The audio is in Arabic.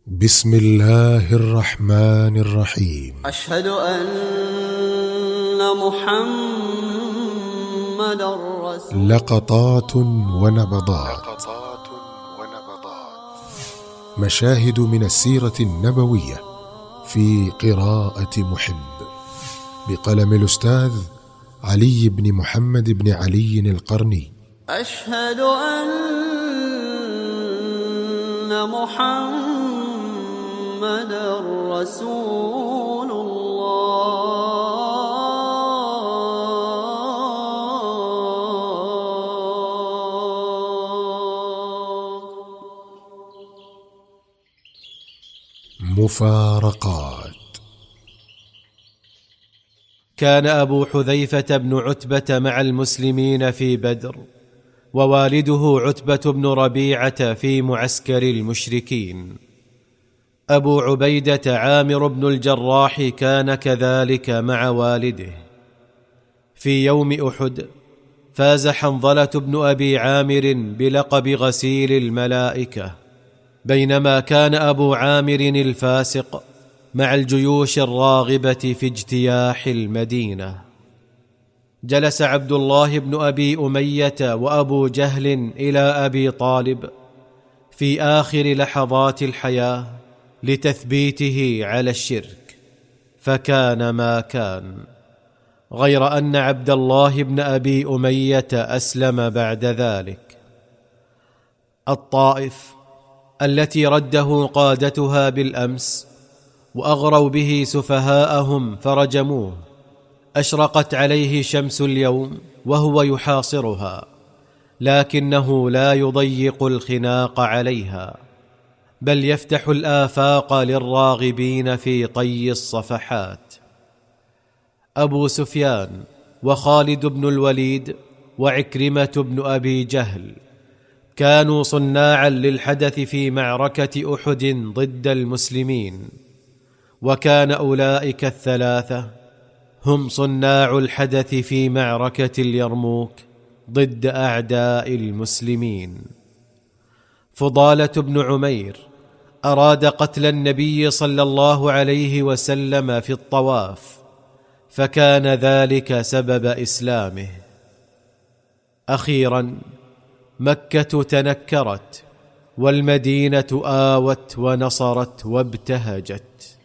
بسم الله الرحمن الرحيم. أشهد أن محمد رسول. لقطات ونبضات، مشاهد من السيرة النبوية في قراءة محب، بقلم الأستاذ علي بن محمد بن علي القرني. أشهد أن محمد رسول الله. مفارقات. كان أبو حذيفة بن عتبة مع المسلمين في بدر، ووالده عتبة بن ربيعة في معسكر المشركين. أبو عبيدة عامر بن الجراح كان كذلك مع والده. في يوم أحد فاز حنظلة بن أبي عامر بلقب غسيل الملائكة، بينما كان أبو عامر الفاسق مع الجيوش الراغبة في اجتياح المدينة. جلس عبد الله بن أبي أمية وأبو جهل إلى أبي طالب في آخر لحظات الحياة لتثبيته على الشرك، فكان ما كان، غير أن عبد الله بن أبي أمية أسلم بعد ذلك. الطائف التي رده قادتها بالأمس وأغروا به سفهاءهم فرجموه، أشرقت عليه شمس اليوم وهو يحاصرها، لكنه لا يضيق الخناق عليها، بل يفتح الآفاق للراغبين في طي الصفحات. أبو سفيان وخالد بن الوليد وعكرمة بن أبي جهل كانوا صناعا للحدث في معركة أحد ضد المسلمين، وكان أولئك الثلاثة هم صناع الحدث في معركة اليرموك ضد أعداء المسلمين. فضالة بن عمير أراد قتل النبي صلى الله عليه وسلم في الطواف، فكان ذلك سبب إسلامه. أخيرا مكة تنكرت، والمدينة آوت ونصرت وابتهجت.